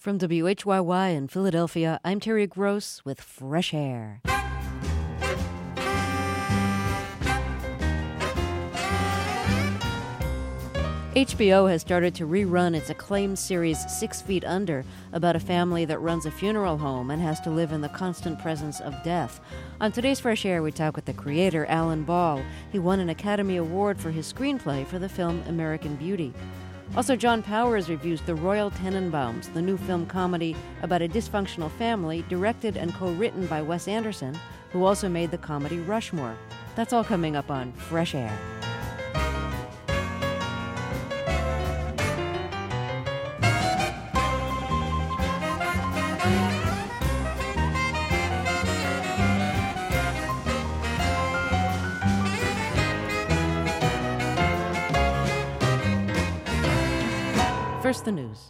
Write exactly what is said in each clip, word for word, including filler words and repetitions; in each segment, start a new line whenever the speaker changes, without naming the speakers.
From W H Y Y in Philadelphia, I'm Terry Gross with Fresh Air. H B O has started to rerun its acclaimed series Six Feet Under, about a family that runs a funeral home and has to live in the constant presence of death. On today's Fresh Air, we talk with the creator, Alan Ball. He won an Academy Award for his screenplay for the film American Beauty. Also, John Powers reviews The Royal Tenenbaums, the new film comedy about a dysfunctional family, directed and co-written by Wes Anderson, who also made the comedy Rushmore. That's all coming up on Fresh Air. First, the news.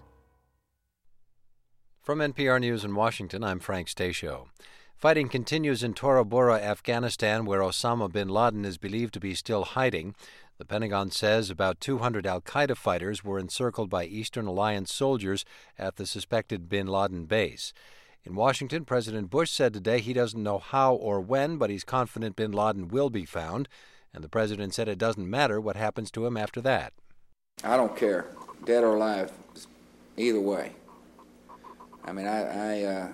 From N P R News in Washington, I'm Frank Stasio. Fighting continues in Tora Bora, Afghanistan, where Osama bin Laden is believed to be still hiding. The Pentagon says about two hundred al-Qaeda fighters were encircled by Eastern Alliance soldiers at the suspected bin Laden base. In Washington, President Bush said today he doesn't know how or when, but he's confident bin Laden will be found. And the president said it doesn't matter what happens to him after that.
I don't care, dead or alive, either way. I mean, I, I uh,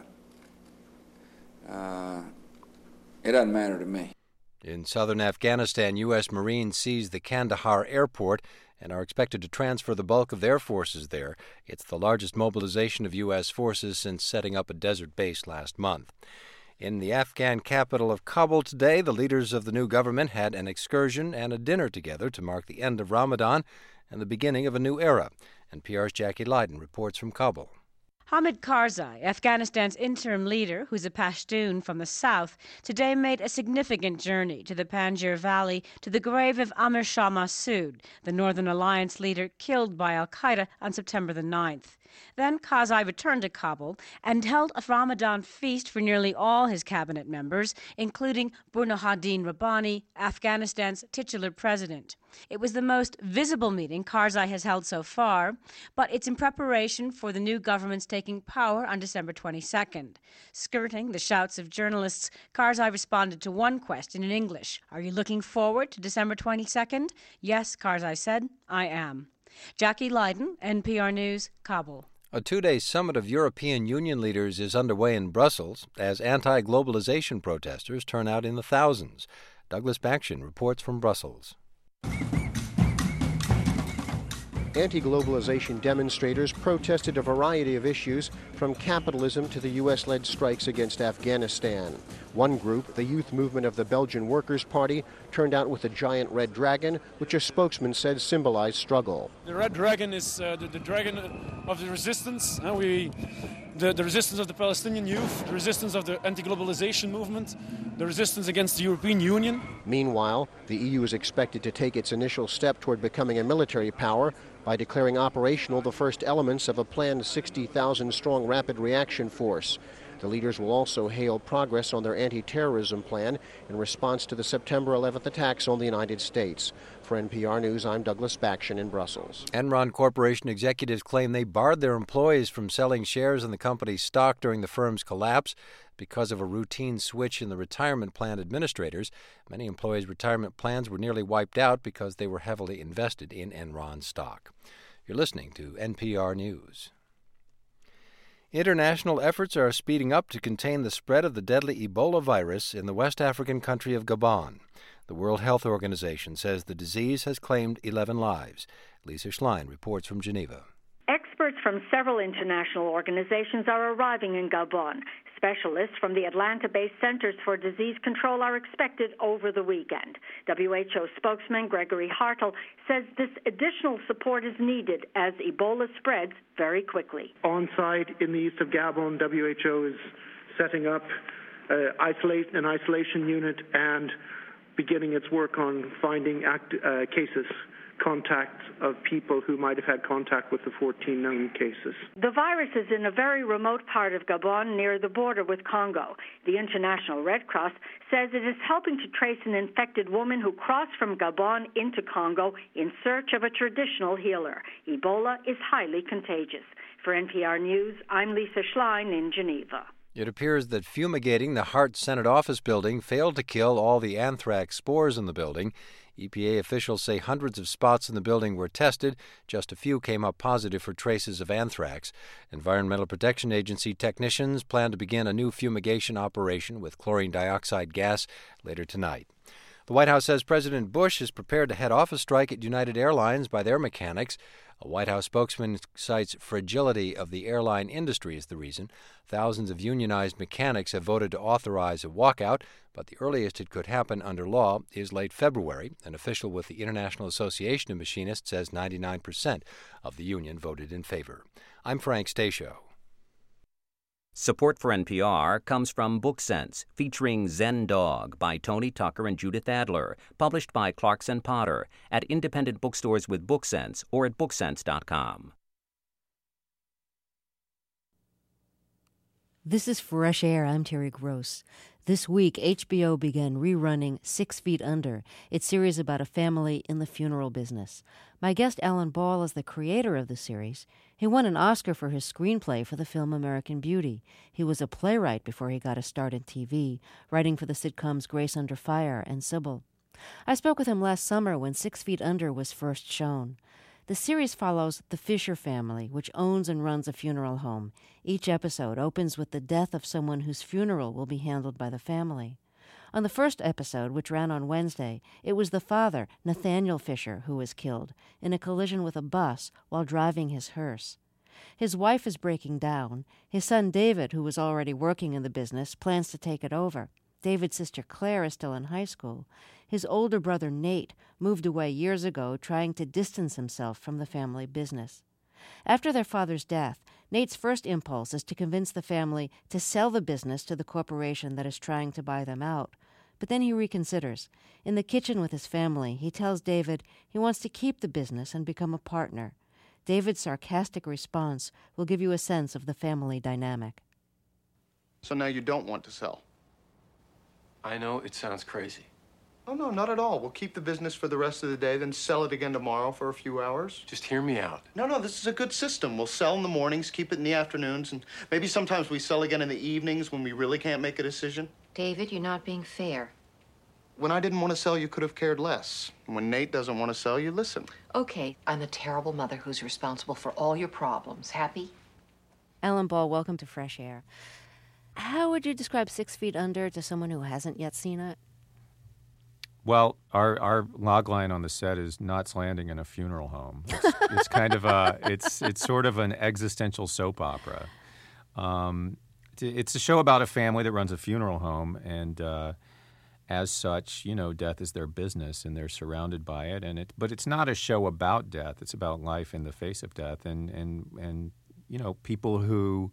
uh, it doesn't matter to me.
In southern Afghanistan, U S Marines seized the Kandahar airport and are expected to transfer the bulk of their forces there. It's the largest mobilization of U S forces since setting up a desert base last month. In the Afghan capital of Kabul today, the leaders of the new government had an excursion and a dinner together to mark the end of Ramadan and the beginning of a new era. N P R's Jackie Leiden reports from Kabul.
Hamid Karzai, Afghanistan's interim leader, who's a Pashtun from the south, today made a significant journey to the Panjshir Valley to the grave of Amir Shah Massoud, the Northern Alliance leader killed by al-Qaeda on September the ninth. Then Karzai returned to Kabul and held a Ramadan feast for nearly all his cabinet members, including Burhanuddin Rabbani, Afghanistan's titular president. It was the most visible meeting Karzai has held so far, but it's in preparation for the new government's taking power on December twenty-second. Skirting the shouts of journalists, Karzai responded to one question in English. Are you looking forward to December twenty-second? Yes, Karzai said, I am. Jackie Leiden, N P R News, Kabul.
A two-day summit of European Union leaders is underway in Brussels as anti-globalization protesters turn out in the thousands. Douglas Bakshin reports from Brussels.
Anti-globalization demonstrators protested a variety of issues, from capitalism to the U S-led strikes against Afghanistan. One group, the Youth Movement of the Belgian Workers' Party, turned out with a giant red dragon, which a spokesman said symbolized struggle.
The red dragon is uh, the, the dragon of the resistance. Uh, we, the, the resistance of the Palestinian youth, the resistance of the anti-globalization movement, the resistance against the European Union.
Meanwhile, the E U is expected to take its initial step toward becoming a military power by declaring operational the first elements of a planned sixty thousand strong rapid reaction force. The leaders will also hail progress on their anti-terrorism plan in response to the September eleventh attacks on the United States. For N P R News, I'm Douglas Bakshin in Brussels.
Enron Corporation executives claim they barred their employees from selling shares in the company's stock during the firm's collapse because of a routine switch in the retirement plan administrators. Many employees' retirement plans were nearly wiped out because they were heavily invested in Enron stock. You're listening to N P R News. International efforts are speeding up to contain the spread of the deadly Ebola virus in the West African country of Gabon. The World Health Organization says the disease has claimed eleven lives. Lisa Schlein reports from Geneva.
Experts from several international organizations are arriving in Gabon. Specialists from the Atlanta-based Centers for Disease Control are expected over the weekend. W H O spokesman Gregory Hartel says this additional support is needed as Ebola spreads very quickly.
On site in the east of Gabon, W H O is setting up uh, isolate, an isolation unit and beginning its work on finding act, uh, cases, contacts of people who might have had contact with the fourteen known cases.
The virus is in a very remote part of Gabon near the border with Congo. The International Red Cross says it is helping to trace an infected woman who crossed from Gabon into Congo in search of a traditional healer. Ebola is highly contagious. For N P R News, I'm Lisa Schlein in Geneva.
It appears that fumigating the Hart Senate office building failed to kill all the anthrax spores in the building. E P A officials say hundreds of spots in the building were tested. Just a few came up positive for traces of anthrax. Environmental Protection Agency technicians plan to begin a new fumigation operation with chlorine dioxide gas later tonight. The White House says President Bush is prepared to head off a strike at United Airlines by their mechanics. A White House spokesman cites fragility of the airline industry as the reason. Thousands of unionized mechanics have voted to authorize a walkout, but the earliest it could happen under law is late February. An official with the International Association of Machinists says ninety-nine percent of the union voted in favor. I'm Frank Stasio.
Support for N P R comes from BookSense, featuring Zen Dog by Tony Tucker and Judith Adler, published by Clarkson Potter, at independent bookstores with BookSense or at booksense dot com.
This is Fresh Air. I'm Terry Gross. This week, H B O began rerunning Six Feet Under, its series about a family in the funeral business. My guest, Alan Ball, is the creator of the series. He won an Oscar for his screenplay for the film American Beauty. He was a playwright before he got a start in T V, writing for the sitcoms Grace Under Fire and Sybil. I spoke with him last summer when Six Feet Under was first shown. The series follows the Fisher family, which owns and runs a funeral home. Each episode opens with the death of someone whose funeral will be handled by the family. On the first episode, which ran on Wednesday, it was the father, Nathaniel Fisher, who was killed in a collision with a bus while driving his hearse. His wife is breaking down. His son David, who was already working in the business, plans to take it over. David's sister Claire is still in high school. His older brother Nate moved away years ago, trying to distance himself from the family business. After their father's death, Nate's first impulse is to convince the family to sell the business to the corporation that is trying to buy them out. But then he reconsiders. In the kitchen with his family, he tells David he wants to keep the business and become a partner. David's sarcastic response will give you a sense of the family dynamic.
So now you don't want to sell?
I know it sounds crazy.
Oh, no, not at all. We'll keep the business for the rest of the day, then sell it again tomorrow for a few hours.
Just hear me out.
No, no, this is a good system. We'll sell in the mornings, keep it in the afternoons, and maybe sometimes we sell again in the evenings when we really can't make a decision.
David, you're not being fair.
When I didn't want to sell, you could have cared less. When Nate doesn't want to sell, you listen.
Okay, I'm the terrible mother who's responsible for all your problems. Happy?
Alan Ball, welcome to Fresh Air. How would you describe Six Feet Under to someone who hasn't yet seen it?
Well, our our log line on the set is Knots Landing in a funeral home. It's, it's kind of a it's it's sort of an existential soap opera. Um, it's a show about a family that runs a funeral home, and uh, as such, you know, death is their business, and they're surrounded by it. And it, but it's not a show about death. It's about life in the face of death, and and and you know, people who,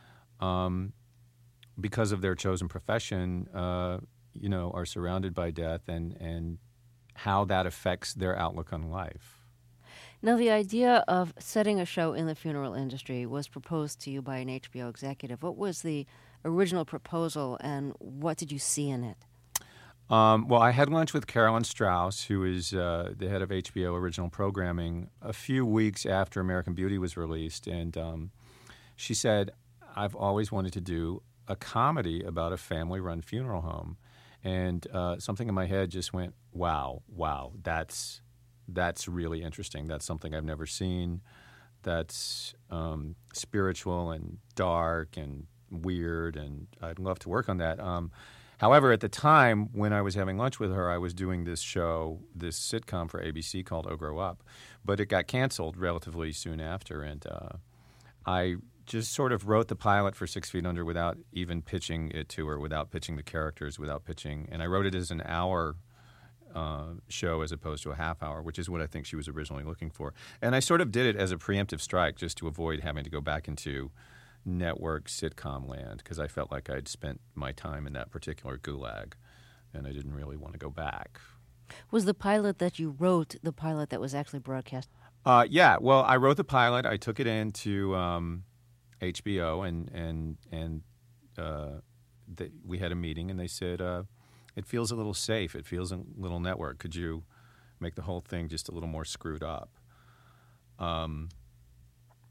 um, because of their chosen profession, uh, you know, are surrounded by death, and, and how that affects their outlook on life.
Now, the idea of setting a show in the funeral industry was proposed to you by an H B O executive. What was the original proposal, and what did you see in it?
Um, well, I had lunch with Carolyn Strauss, who is uh, the head of H B O original programming, a few weeks after American Beauty was released, and um, she said, I've always wanted to do a comedy about a family-run funeral home. And uh, something in my head just went, wow, wow, that's that's really interesting. That's something I've never seen. That's um, spiritual and dark and weird, and I'd love to work on that. Um, however, at the time when I was having lunch with her, I was doing this show, this sitcom for A B C called Oh Grow Up, but it got canceled relatively soon after, and uh, I just sort of wrote the pilot for Six Feet Under without even pitching it to her, without pitching the characters, without pitching. And I wrote it as an hour uh, show as opposed to a half hour, which is what I think she was originally looking for. And I sort of did it as a preemptive strike just to avoid having to go back into network sitcom land, because I felt like I'd spent my time in that particular gulag, and I didn't really want to go back.
Was the pilot that you wrote the pilot that was actually broadcast?
Uh, yeah, well, I wrote the pilot. I took it into um, H B O, and and and uh, they, we had a meeting, and they said, uh, it feels a little safe. It feels a little network. Could you make the whole thing just a little more screwed up? Um,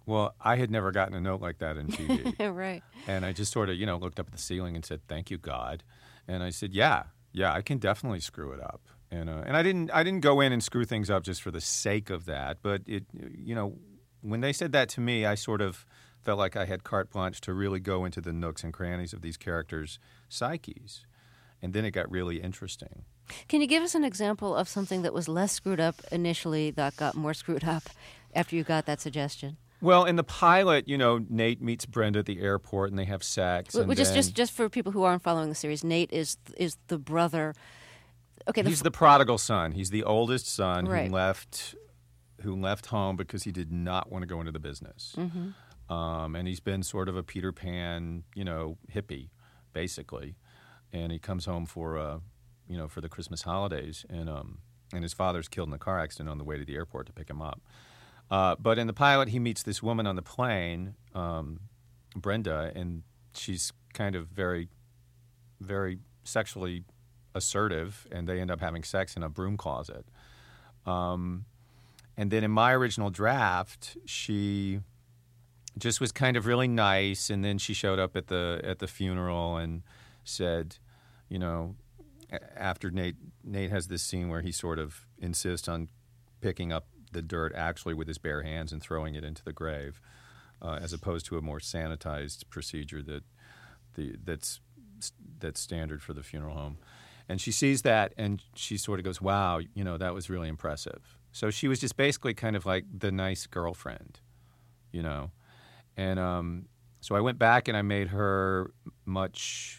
Well, I had never gotten a note like that in T V.
Right.
And I just sort of, you know, looked up at the ceiling and said, "Thank you, God." And I said, "Yeah, yeah, I can definitely screw it up." And uh, and I didn't I didn't go in and screw things up just for the sake of that. But it, you know, when they said that to me, I sort of felt like I had carte blanche to really go into the nooks and crannies of these characters' psyches. And then it got really interesting.
Can you give us an example of something that was less screwed up initially that got more screwed up after you got that suggestion?
Well, in the pilot, you know, Nate meets Brenda at the airport and they have sex.
Well,
and
just,
then,
just, just for people who aren't following the series, Nate is is the brother. Okay, the
he's
f-
the prodigal son. He's the oldest son
Right.
who left, who left home because he did not want to go into the business.
Mm-hmm.
Um, and he's been sort of a Peter Pan, you know, hippie, basically. And he comes home for, uh, you know, for the Christmas holidays, and um, and his father's killed in a car accident on the way to the airport to pick him up. Uh, but in the pilot, he meets this woman on the plane, um, Brenda, and she's kind of very, very sexually assertive, and they end up having sex in a broom closet. Um, and then in my original draft, she just was kind of really nice, and then she showed up at the at the funeral and said, you know, after Nate Nate has this scene where he sort of insists on picking up the dirt actually with his bare hands and throwing it into the grave, uh, as opposed to a more sanitized procedure that the that's that's standard for the funeral home. And she sees that, and she sort of goes, "Wow, you know, that was really impressive." So she was just basically kind of like the nice girlfriend, you know. And um, so I went back and I made her much.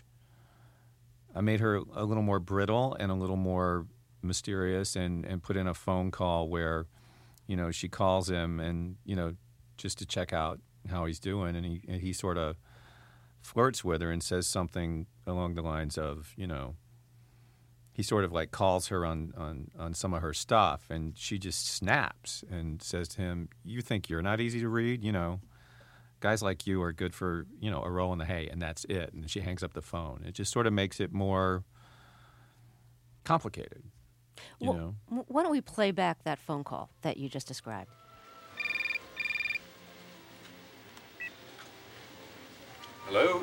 I made her a little more brittle and a little more mysterious, and, and put in a phone call where, you know, she calls him and, you know, just to check out how he's doing, and he and he sort of flirts with her and says something along the lines of, you know, he sort of like calls her on, on, on some of her stuff, and she just snaps and says to him, "You think you're not easy to read? You know, guys like you are good for, you know, a roll in the hay," and that's it. And she hangs up the phone. It just sort of makes it more complicated, you
well,
know.
w- Why don't we play back that phone call that you just described?
Hello?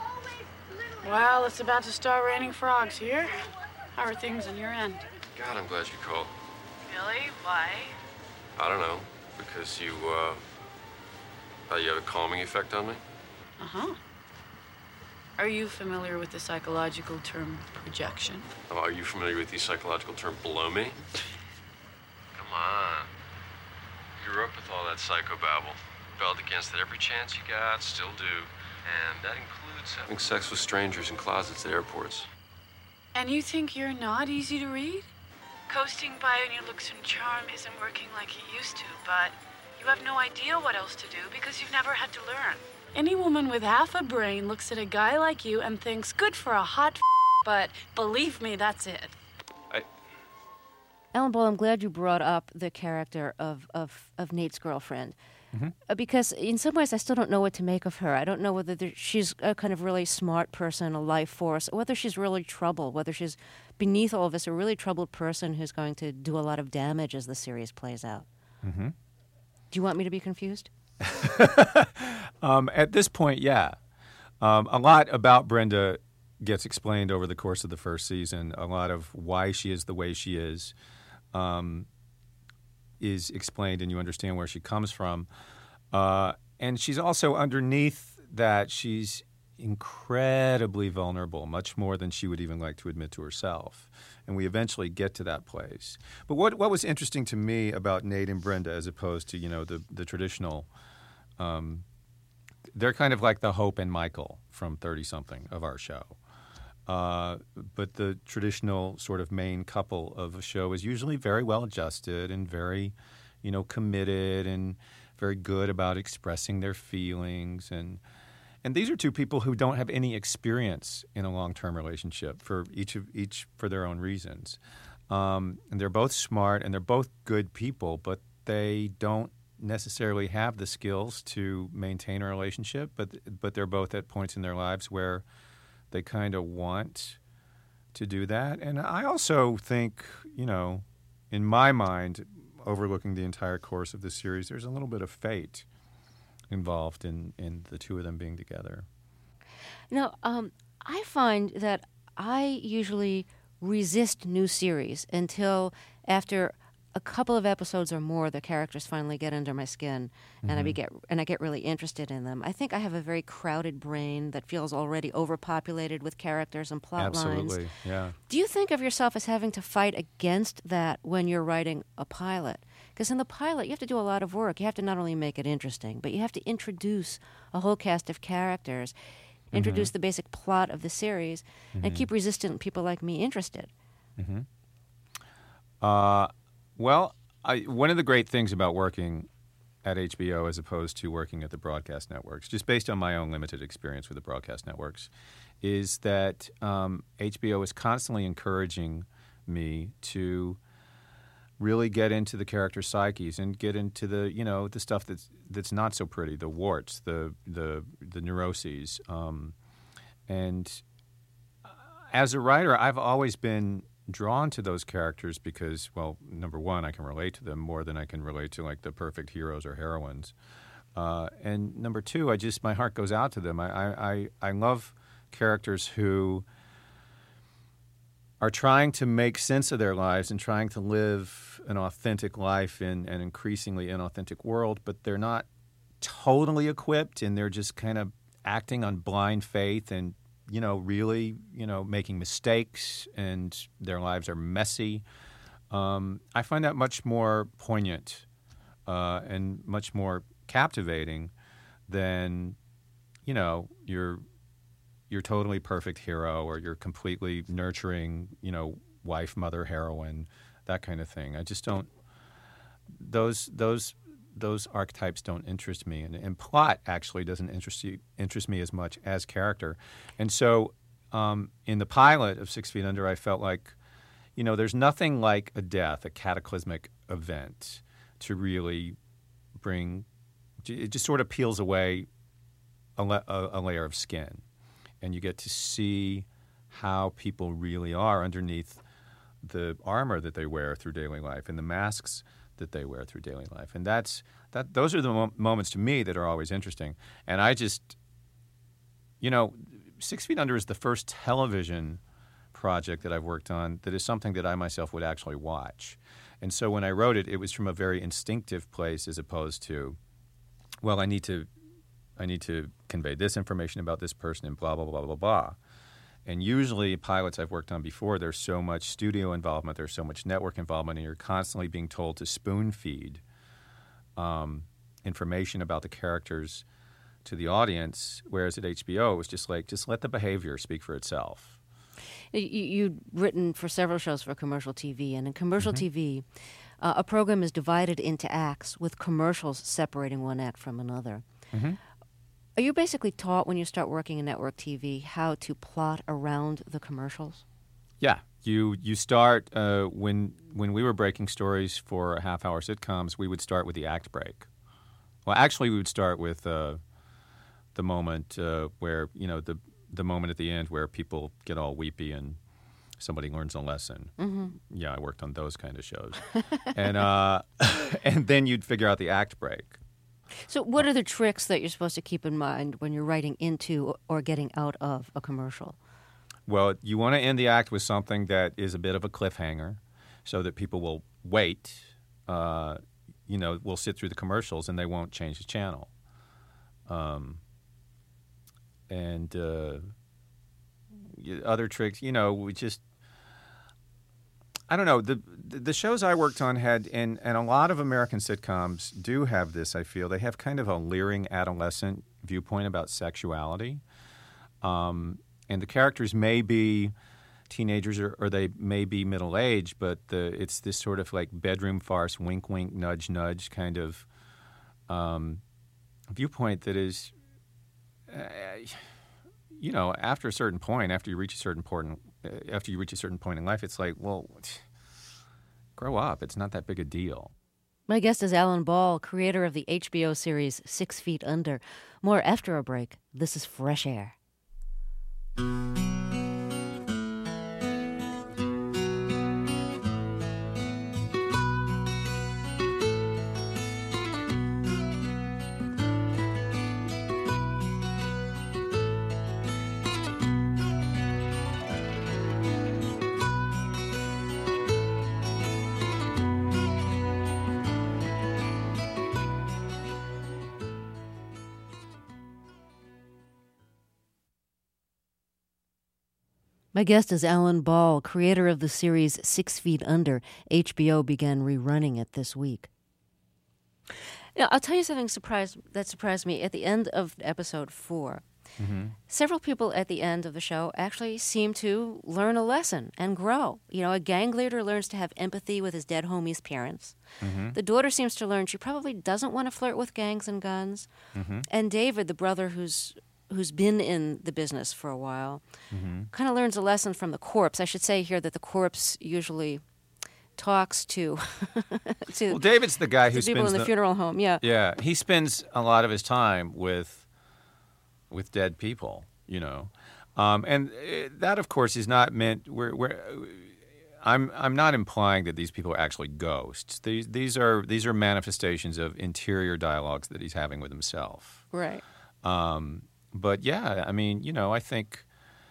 Well, it's about to start raining frogs here. How are things on your end?
God, I'm glad you called.
Really? Why?
I don't know. Because you, uh... thought you had a calming effect on me?
Uh-huh. Are you familiar with the psychological term projection?
Oh, are you familiar with the psychological term blow me? Come on. You grew up with all that psychobabble. Rebelled against it every chance you got, still do. And that includes having sex with strangers in closets at airports.
And you think you're not easy to read? Coasting by on your looks and charm isn't working like it used to, but you have no idea what else to do because you've never had to learn. Any woman with half a brain looks at a guy like you and thinks, good for a hot f***, but believe me, that's it.
I...
Alan Ball, I'm glad you brought up the character of, of, of Nate's girlfriend. Mm-hmm. Uh, because in some ways I still don't know what to make of her. I don't know whether there, she's a kind of really smart person, a life force, or whether she's really troubled, whether she's beneath all of this a really troubled person who's going to do a lot of damage as the series plays out.
Mm-hmm.
Do you want me to be confused?
um, at this point, yeah. Um, a lot about Brenda gets explained over the course of the first season. A lot of why she is the way she is um, is explained, and you understand where she comes from. Uh, and she's also underneath that, she's incredibly vulnerable, much more than she would even like to admit to herself. And we eventually get to that place. But what what was interesting to me about Nate and Brenda, as opposed to, you know, the the traditional, um, they're kind of like the Hope and Michael from thirty-something of our show. Uh, but the traditional sort of main couple of a show is usually very well adjusted and very, you know, committed and very good about expressing their feelings. And and these are two people who don't have any experience in a long-term relationship for each of each for their own reasons. Um, and they're both smart and they're both good people, but they don't necessarily have the skills to maintain a relationship. But but they're both at points in their lives where they kind of want to do that. And I also think, you know, in my mind, overlooking the entire course of the series, there's a little bit of fate involved in, in the two of them being together.
Now, um, I find that I usually resist new series until after a couple of episodes or more, the characters finally get under my skin, and mm-hmm. I get and I get really interested in them. I think I have a very crowded brain that feels already overpopulated with characters and plot
Absolutely,
lines.
Absolutely, yeah.
Do you think of yourself as having to fight against that when you're writing a pilot? Because in the pilot, you have to do a lot of work. You have to not only make it interesting, but you have to introduce a whole cast of characters, introduce mm-hmm. the basic plot of the series, mm-hmm. and keep resistant people like me interested.
Mm-hmm. Uh, well, I, one of the great things about working at H B O as opposed to working at the broadcast networks, just based on my own limited experience with the broadcast networks, is that um, H B O is constantly encouraging me to really get into the character psyches and get into the, you know, the stuff that's that's not so pretty, the warts, the the the neuroses. Um, and as a writer, I've always been drawn to those characters because, well, number one, I can relate to them more than I can relate to like the perfect heroes or heroines. Uh, and number two, I just my heart goes out to them. I I, I, I love characters who are trying to make sense of their lives and trying to live an authentic life in an increasingly inauthentic world, but they're not totally equipped, and they're just kind of acting on blind faith and, you know, really, you know, making mistakes, and their lives are messy. Um, I find that much more poignant uh, and much more captivating than, you know, your your totally perfect hero or your completely nurturing, you know, wife, mother, heroine, that kind of thing. I just don't. Those those those archetypes don't interest me, and, and plot actually doesn't interest you, interest me as much as character. And so, um, in the pilot of Six Feet Under, I felt like, you know, there's nothing like a death, a cataclysmic event, to really bring. It just sort of peels away a, la- a, a layer of skin, and you get to see how people really are underneath the armor that they wear through daily life and the masks that they wear through daily life. And that's that. Those are the mo- moments to me that are always interesting. And I just, you know, Six Feet Under is the first television project that I've worked on that is something that I myself would actually watch. And so when I wrote it, it was from a very instinctive place as opposed to, well, I need to I need to convey this information about this person and blah, blah, blah, blah, blah. And usually pilots I've worked on before, there's so much studio involvement, there's so much network involvement, and you're constantly being told to spoon feed um, information about the characters to the audience, whereas at H B O it was just like, just let the behavior speak for itself.
You, you'd written for several shows for commercial T V, and in commercial mm-hmm. T V, uh, a program is divided into acts with commercials separating one act from another. Mm-hmm. Are you basically taught when you start working in network T V how to plot around the commercials?
Yeah. You you start, uh, when when we were breaking stories for half-hour sitcoms, we would start with the act break. Well, actually, we would start with uh, the moment uh, where, you know, the the moment at the end where people get all weepy and somebody learns a lesson. Mm-hmm. Yeah, I worked on those kind of shows. and uh, and then you'd figure out the act break.
So what are the tricks that you're supposed to keep in mind when you're writing into or getting out of a commercial?
Well, you want to end the act with something that is a bit of a cliffhanger so that people will wait, uh, you know, will sit through the commercials and they won't change the channel. Um, and uh, other tricks, you know, we just... I don't know. The the shows I worked on had, and, and a lot of American sitcoms do have this, I feel. They have kind of a leering adolescent viewpoint about sexuality. Um, and the characters may be teenagers or, or they may be middle-aged, but the, it's this sort of like bedroom farce, wink, wink, nudge, nudge kind of um, viewpoint that is, uh, you know, after a certain point, after you reach a certain point, after you reach a certain point in life, it's like, well, grow up. It's not that big a deal.
My guest is Alan Ball, creator of the H B O series Six Feet Under. More after a break. This is Fresh Air. My guest is Alan Ball, creator of the series Six Feet Under. H B O began rerunning it this week. Now, I'll tell you something surprised, that surprised me. At the end of episode four, mm-hmm. several people at the end of the show actually seem to learn a lesson and grow. You know, a gang leader learns to have empathy with his dead homie's parents. Mm-hmm. The daughter seems to learn she probably doesn't want to flirt with gangs and guns. Mm-hmm. And David, the brother who's who's been in the business for a while, mm-hmm. kind of learns a lesson from the corpse. I should say here that the corpse usually talks to, to
well, David's the guy who
people
spends
in the,
the
funeral home. Yeah,
yeah, he spends a lot of his time with with dead people, you know, um, and that, of course, is not meant. We're, we're, I'm I'm not implying that these people are actually ghosts. These these are these are manifestations of interior dialogues that he's having with himself.
Right.
Um, but yeah, I mean, you know, I think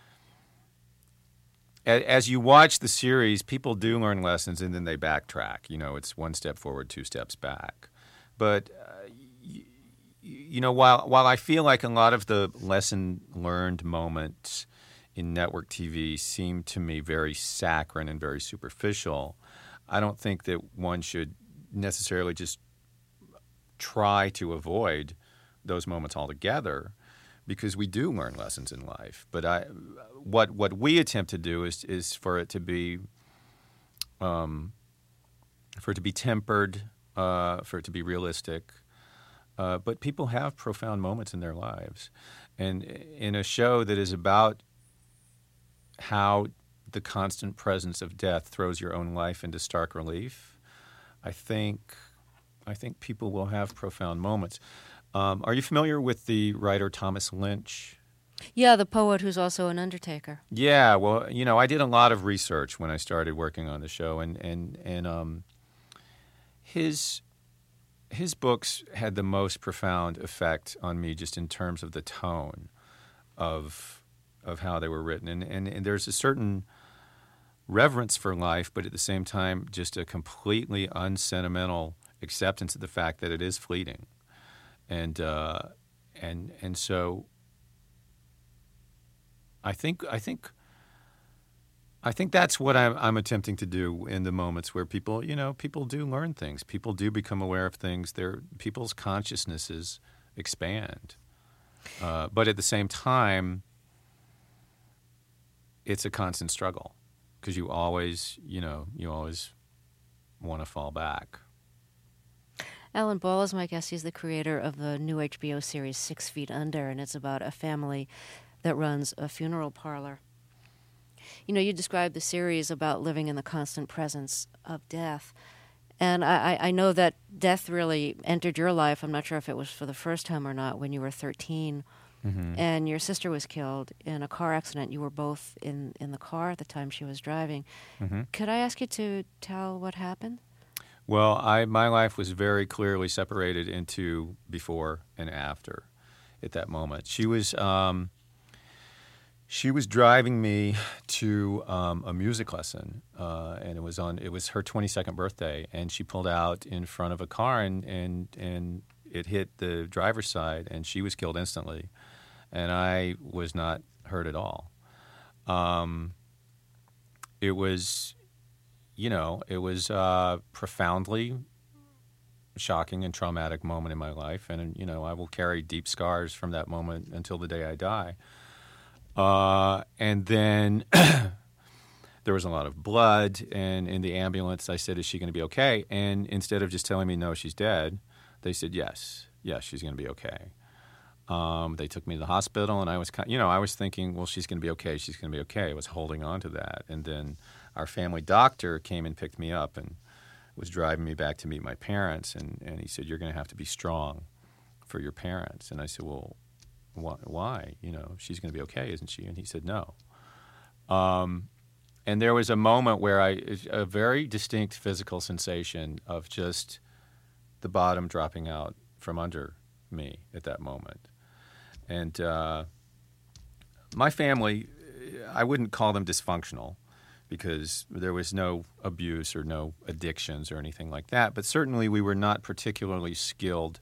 as you watch the series, people do learn lessons and then they backtrack. You know, it's one step forward, two steps back. But, uh, y- you know, while while I feel like a lot of the lesson learned moments in network T V seem to me very saccharine and very superficial, I don't think that one should necessarily just try to avoid those moments altogether, because we do learn lessons in life. But I, what what we attempt to do is is for it to be, um, for it to be tempered, uh, for it to be realistic. Uh, but people have profound moments in their lives, and in a show that is about how the constant presence of death throws your own life into stark relief, I think, I think people will have profound moments. Um, are you familiar with the writer Thomas Lynch?
Yeah, the poet who's also an undertaker.
Yeah, well, you know, I did a lot of research when I started working on the show, and and and um, his his books had the most profound effect on me, just in terms of the tone of of how they were written, and and, and there's a certain reverence for life, but at the same time, just a completely unsentimental acceptance of the fact that it is fleeting. And uh, and and so I think I think I think that's what I'm, I'm attempting to do in the moments where people, you know, people do learn things. People do become aware of things. Their people's consciousnesses expand, uh, but at the same time, it's a constant struggle, because you always, you know, you always want to fall back.
Alan Ball is my guest. He's the creator of the new H B O series Six Feet Under, and it's about a family that runs a funeral parlor. You know, you described the series about living in the constant presence of death, and I, I know that death really entered your life. I'm not sure if it was for the first time or not when you were thirteen, mm-hmm. and your sister was killed in a car accident. You were both in, in the car at the time she was driving. Mm-hmm. Could I ask you to tell what happened?
Well, I my life was very clearly separated into before and after at that moment. She was um, she was driving me to um, a music lesson, uh, and it was on it was her twenty-second birthday, and she pulled out in front of a car, and and and it hit the driver's side, and she was killed instantly, and I was not hurt at all. Um, it was. You know, it was a profoundly shocking and traumatic moment in my life, and, you know, I will carry deep scars from that moment until the day I die. Uh, and then there was a lot of blood, and in the ambulance I said, is she going to be okay? And instead of just telling me, no, she's dead, they said, yes, yes, she's going to be okay. Um, they took me to the hospital, and I was, you know, I was thinking, well, she's going to be okay, she's going to be okay. I was holding on to that, and then our family doctor came and picked me up and was driving me back to meet my parents, and, and he said, you're going to have to be strong for your parents. And I said, well, wh- why? You know, she's going to be okay, isn't she? And he said, no. Um, and there was a moment where I, a very distinct physical sensation of just the bottom dropping out from under me at that moment. And uh, my family, I wouldn't call them dysfunctional, because there was no abuse or no addictions or anything like that. But certainly we were not particularly skilled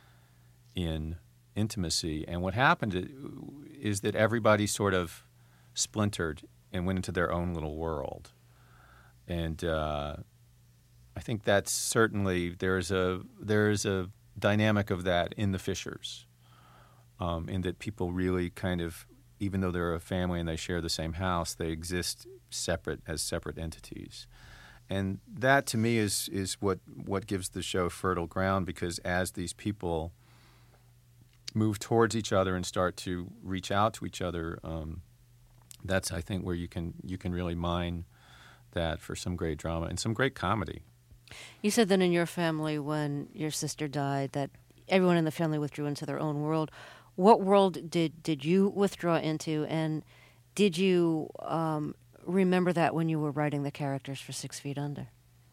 in intimacy. And what happened is that everybody sort of splintered and went into their own little world. And uh, I think that's certainly there's a there's a dynamic of that in the Fishers, um, in that people really kind of, even though they're a family and they share the same house, they exist separate as separate entities. And that, to me, is is what, what gives the show fertile ground, because as these people move towards each other and start to reach out to each other, um, that's, I think, where you can you can really mine that for some great drama and some great comedy.
You said that in your family, when your sister died, that everyone in the family withdrew into their own world. What world did, did you withdraw into, and did you um, remember that when you were writing the characters for Six Feet Under?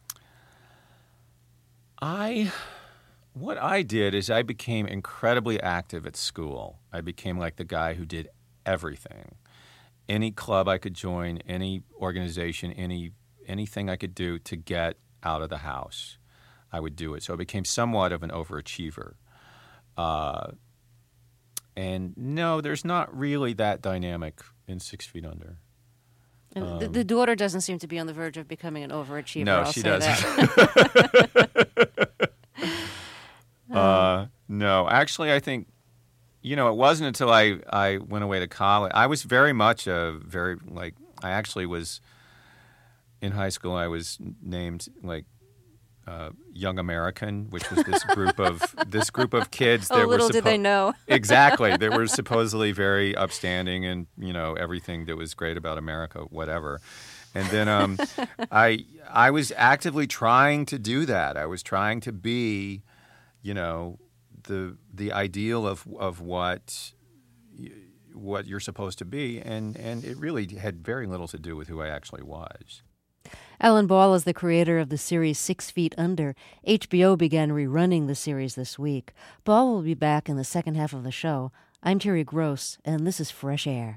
I, what I did is I became incredibly active at school. I became like the guy who did everything. Any club I could join, any organization, any anything I could do to get out of the house, I would do it. So I became somewhat of an overachiever. Uh, and no, there's not really that dynamic in Six Feet Under.
Um, the, the daughter doesn't seem to be on the verge of becoming an overachiever.
No,
I'll
she
say
doesn't.
That.
uh, no, actually, I think, you know, it wasn't until I, I went away to college. I was very much a very, like, I actually was, in high school, I was named, like, uh, Young American, which was this group of this group of kids that
oh, little
were suppo-
did they know.
Exactly. They were supposedly very upstanding and, you know, everything that was great about America, whatever. And then um, I I was actively trying to do that. I was trying to be, you know, the the ideal of of what what you're supposed to be, and, and it really had very little to do with who I actually was.
Alan Ball is the creator of the series Six Feet Under. H B O began rerunning the series this week. Ball will be back in the second half of the show. I'm Terry Gross, and this is Fresh Air.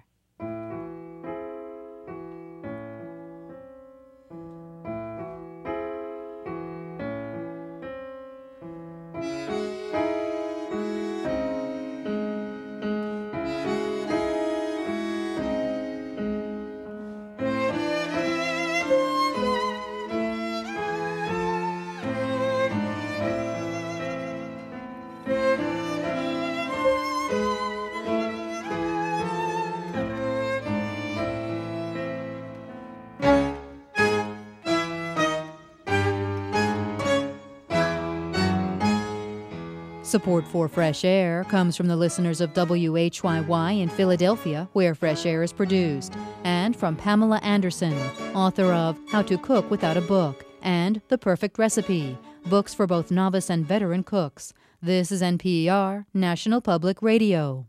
Support for Fresh Air comes from the listeners of W H Y Y in Philadelphia, where Fresh Air is produced, and from Pamela Anderson, author of How to Cook Without a Book and The Perfect Recipe, books for both novice and veteran cooks. This is N P R, National Public Radio.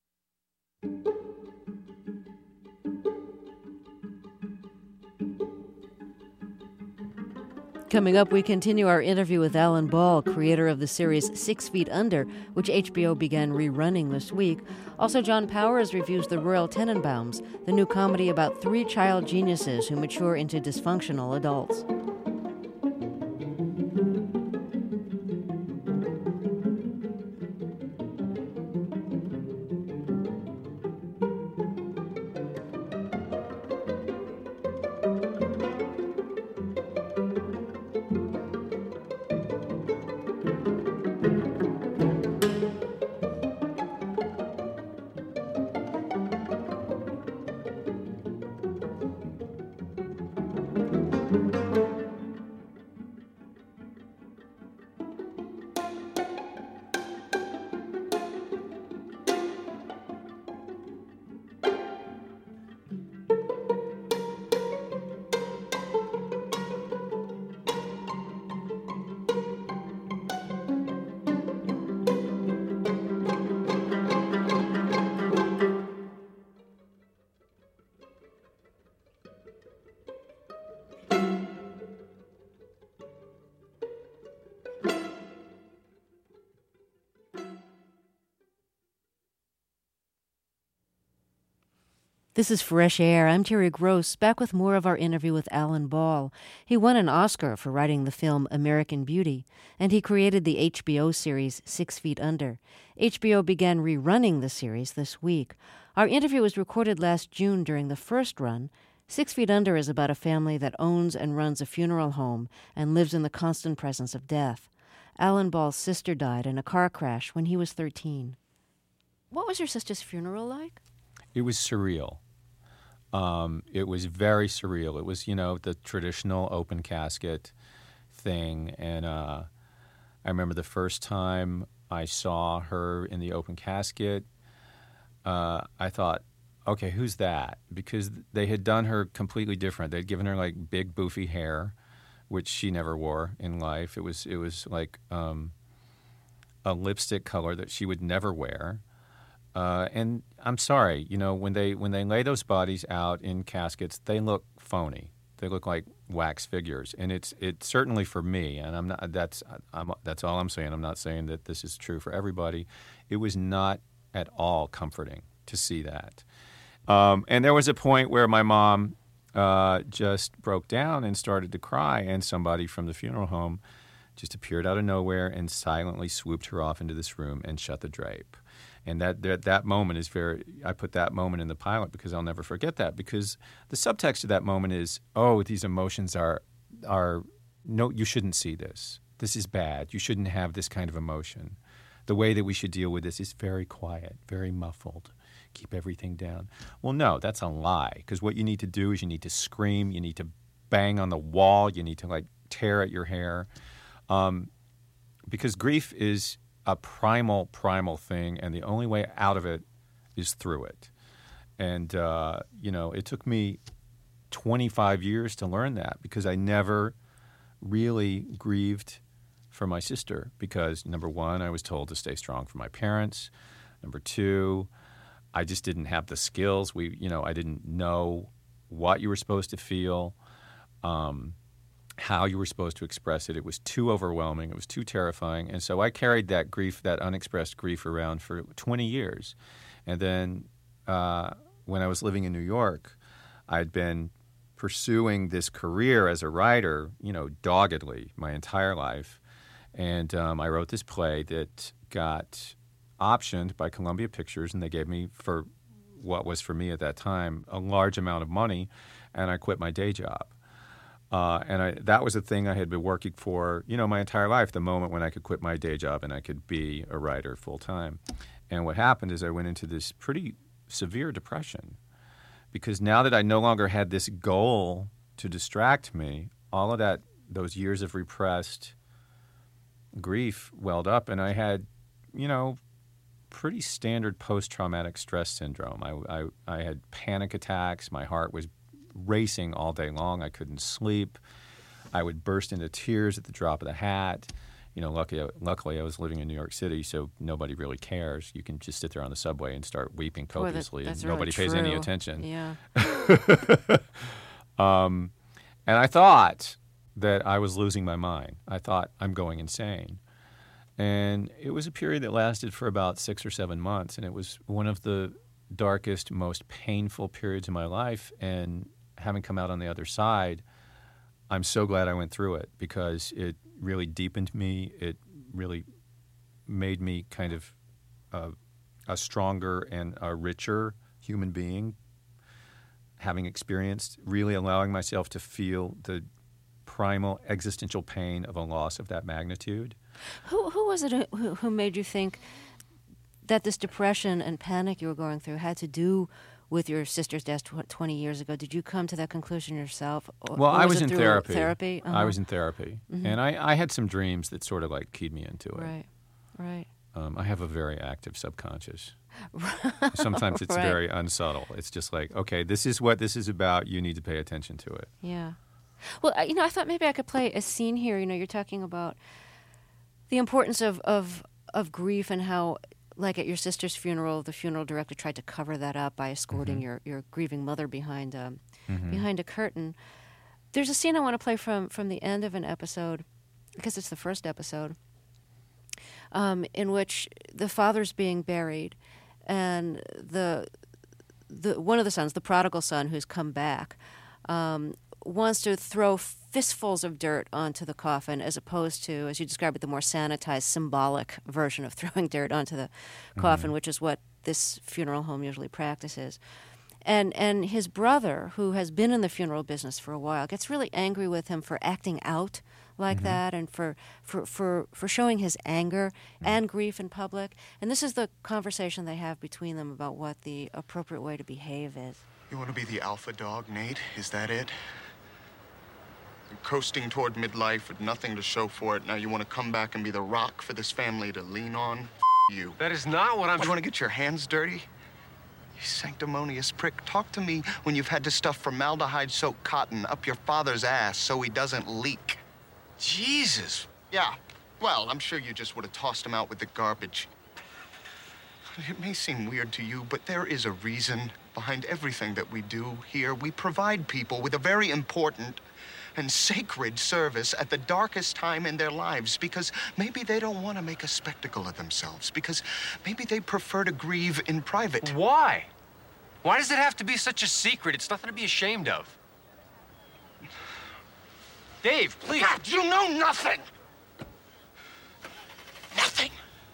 Coming up, we continue our interview with Alan Ball, creator of the series Six Feet Under, which H B O began rerunning this week. Also, John Powers reviews The Royal Tenenbaums, the new comedy about three child geniuses who mature into dysfunctional adults. This is Fresh Air. I'm Terry Gross, back with more of our interview with Alan Ball. He won an Oscar for writing the film American Beauty, and he created the H B O series Six Feet Under. H B O began rerunning the series this week. Our interview was recorded last June during the first run. Six Feet Under is about a family that owns and runs a funeral home and lives in the constant presence of death. Alan Ball's sister died in a car crash when he was thirteen. What was your sister's funeral like?
It was surreal. Um, it was very surreal. It was, you know, the traditional open casket thing. And uh, I remember the first time I saw her in the open casket, uh, I thought, okay, who's that? Because they had done her completely different. They'd given her like big boofy hair, which she never wore in life. It was it was like um, a lipstick color that she would never wear. Uh, and I'm sorry, you know, when they when they lay those bodies out in caskets, they look phony. They look like wax figures, and it's it's certainly for me. And I'm not. That's I'm, that's all I'm saying. I'm not saying that this is true for everybody. It was not at all comforting to see that. Um, and there was a point where my mom uh, just broke down and started to cry, and somebody from the funeral home just appeared out of nowhere and silently swooped her off into this room and shut the drape. And that, that that moment is very – I put that moment in the pilot because I'll never forget that, because the subtext of that moment is, oh, these emotions are are – no, you shouldn't see this. This is bad. You shouldn't have this kind of emotion. The way that we should deal with this is very quiet, very muffled. Keep everything down. Well, no, that's a lie, because what you need to do is you need to scream. You need to bang on the wall. You need to, like, tear at your hair, um, because grief is – a primal, primal thing, and the only way out of it is through it. And, uh, you know, it took me twenty-five years to learn that, because I never really grieved for my sister because, number one, I was told to stay strong for my parents. Number two, I just didn't have the skills. We, you know, I didn't know what you were supposed to feel. Um how you were supposed to express it. It was too overwhelming. It was too terrifying. And so I carried that grief, that unexpressed grief around for twenty years. And then uh, when I was living in New York, I'd been pursuing this career as a writer, you know, doggedly my entire life. And um, I wrote this play that got optioned by Columbia Pictures, and they gave me, for what was for me at that time, a large amount of money, and I quit my day job. Uh, and I, that was a thing I had been working for, you know, my entire life, the moment when I could quit my day job and I could be a writer full time. And what happened is I went into this pretty severe depression, because now that I no longer had this goal to distract me, all of that, those years of repressed grief welled up, and I had, you know, pretty standard post-traumatic stress syndrome. I, I, I had panic attacks. My heart was racing all day long. I couldn't sleep. I would burst into tears at the drop of the hat. You know, luckily, luckily I was living in New York City, so nobody really cares. You can just sit there on the subway and start weeping copiously,
Boy, that,
and nobody
really
pays any
true.
attention.
Yeah.
um, and I thought that I was losing my mind. I thought, I'm going insane. And it was a period that lasted for about six or seven months, and it was one of the darkest, most painful periods of my life. And having come out on the other side, I'm so glad I went through it, because it really deepened me. It really made me kind of uh, a stronger and a richer human being, having experienced, really allowing myself to feel the primal existential pain of a loss of that magnitude.
Who, who was it who, who made you think that this depression and panic you were going through had to do with your sister's death twenty years ago? Did you come to that conclusion yourself? Or,
well,
or
I
was,
was
it
in
through
therapy.
Therapy? Uh-huh.
I was in therapy.
Mm-hmm.
And I, I had some dreams that sort of like keyed me into it.
Right, right.
Um, I have a very active subconscious. Sometimes it's
right.
very unsubtle. It's just like, okay, this is what this is about. You need to pay attention to it.
Yeah. Well, you know, I thought maybe I could play a scene here. You know, you're talking about the importance of, of, of grief, and how, like at your sister's funeral, the funeral director tried to cover that up by escorting
Mm-hmm.
your, your grieving mother behind um,
Mm-hmm.
behind a curtain. There's a scene I want to play from, from the end of an episode, because it's the first episode, um, in which the father's being buried, and the the one of the sons, the prodigal son who's come back, um, wants to throw fistfuls of dirt onto the coffin, as opposed to, as you describe it, the more sanitized, symbolic version of throwing dirt onto the coffin,
Mm-hmm.
which is what this funeral home usually practices. And and his brother, who has been in the funeral business for a while, gets really angry with him for acting out like mm-hmm. that and for, for, for, for showing his anger mm-hmm. and grief in public. And this is the conversation they have between them about what the appropriate way to behave is.
You want to be the alpha dog, Nate? Is that it? You're coasting toward midlife with nothing to show for it. Now you want to come back and be the rock for this family to lean on? F you.
That is not what I'm...
You want to get your hands dirty? You sanctimonious prick. Talk to me when you've had to stuff formaldehyde-soaked cotton up your father's ass so he doesn't leak.
Jesus.
Yeah. Well, I'm sure you just would have tossed him out with the garbage. It may seem weird to you, but there is a reason behind everything that we do here. We provide people with a very important and sacred service at the darkest time in their lives because maybe they don't want to make a spectacle of themselves, because maybe they prefer to grieve in private.
Why? Why does it have to be such a secret? It's nothing to be ashamed of. Dave, please.
God, you know nothing! Nothing.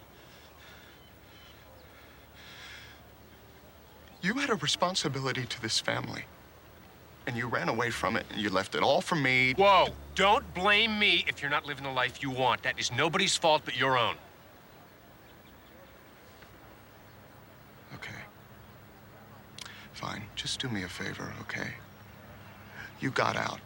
You had a responsibility to this family. And you ran away from it, and you left it all for me.
Whoa! Don't blame me if you're not living the life you want. That is nobody's fault but your own.
Okay. Fine. Just do me a favor, okay? You got out.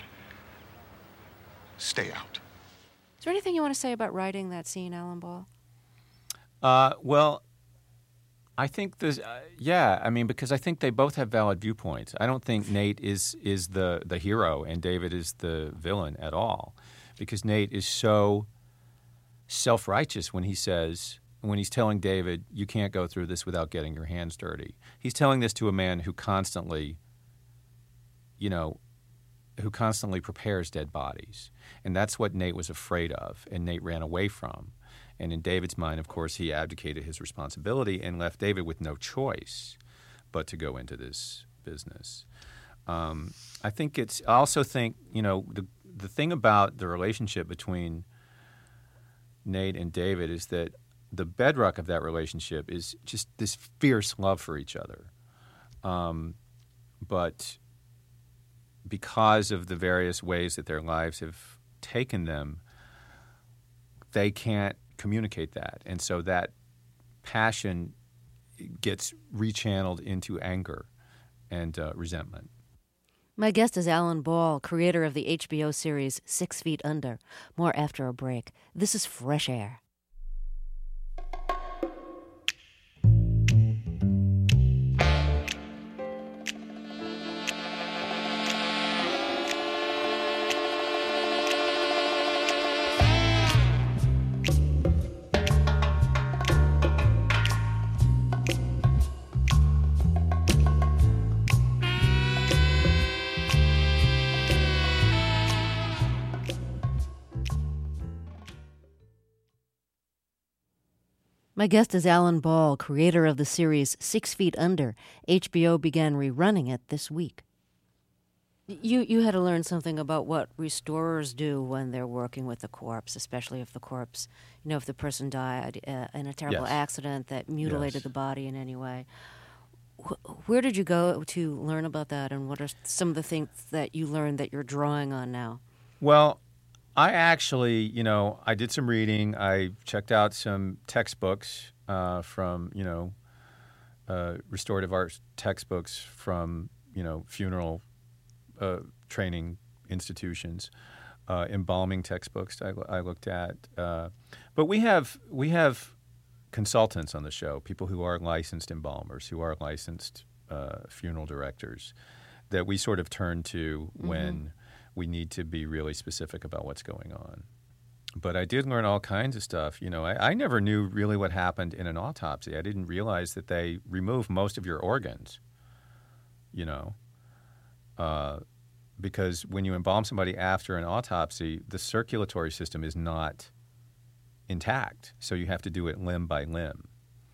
Stay out.
Is there anything you want to say about writing that scene, Alan Ball?
Uh, well... I think there's, uh, yeah, I mean, because I think they both have valid viewpoints. I don't think Nate is is the, the hero and David is the villain at all, because Nate is so self-righteous when he says, when he's telling David, you can't go through this without getting your hands dirty. He's telling this to a man who constantly, you know, who constantly prepares dead bodies. And that's what Nate was afraid of and Nate ran away from. And in David's mind, of course, he abdicated his responsibility and left David with no choice but to go into this business. Um, I think it's. I also think, you know, the the thing about the relationship between Nate and David is that the bedrock of that relationship is just this fierce love for each other. Um, but because of the various ways that their lives have taken them, they can't communicate that. And so that passion gets rechanneled into anger and uh, resentment.
My guest is Alan Ball, creator of the H B O series Six Feet Under. More after a break. This is Fresh Air. My guest is Alan Ball, creator of the series Six Feet Under. H B O began rerunning it this week. You you had to learn something about what restorers do when they're working with the corpse, especially if the corpse, you know, if the person died uh, in a terrible
yes.
accident that mutilated
yes.
the body in any way. Wh- where did you go to learn about that, and what are some of the things that you learned that you're drawing on now?
Well, I actually, you know, I did some reading. I checked out some textbooks uh, from, you know, uh, restorative art textbooks from, you know, funeral uh, training institutions, uh, embalming textbooks I, I looked at. Uh, but we have we have consultants on the show, people who are licensed embalmers, who are licensed uh, funeral directors, that we sort of turn to mm-hmm. when we need to be really specific about what's going on. But I did learn all kinds of stuff. You know, I, I never knew really what happened in an autopsy. I didn't realize that they remove most of your organs, you know, uh, because when you embalm somebody after an autopsy, the circulatory system is not intact, so you have to do it limb by limb.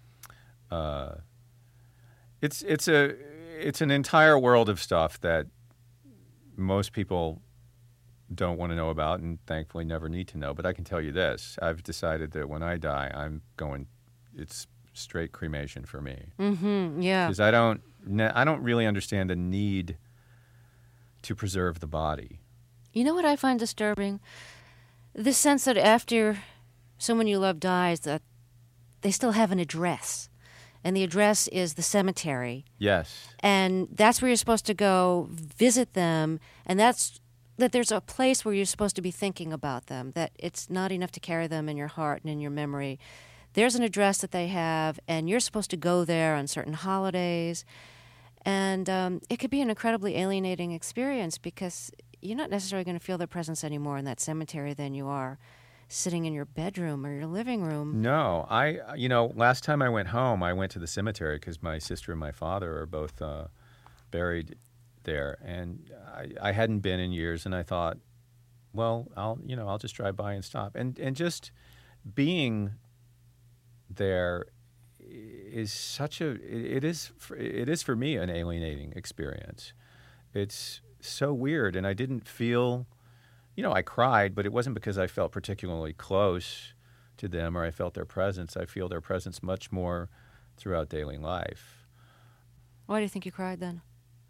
Uh, it's it's a it's an entire world of stuff that most people don't want to know about and thankfully never need to know. But I can tell you this. I've decided that when I die, I'm going, it's straight cremation for me.
Mm-hmm, yeah.
Because I don't ne- I don't really understand the need to preserve the body.
You know what I find disturbing? The sense that after someone you love dies, that they still have an address. And the address is the cemetery.
Yes.
And that's where you're supposed to go visit them. And that's that there's a place where you're supposed to be thinking about them, that it's not enough to carry them in your heart and in your memory. There's an address that they have, and you're supposed to go there on certain holidays. And um, it could be an incredibly alienating experience because you're not necessarily going to feel their presence anymore in that cemetery than you are sitting in your bedroom or your living room.
No, I, you know, last time I went home, I went to the cemetery because my sister and my father are both uh, buried there. And I, I hadn't been in years, and I thought, well, I'll, you know, I'll just drive by and stop. And, and just being there is such a, it, it is, it is for me an alienating experience. It's so weird, and I didn't feel... You know, I cried, but it wasn't because I felt particularly close to them or I felt their presence. I feel their presence much more throughout daily life.
Why do you think you cried then?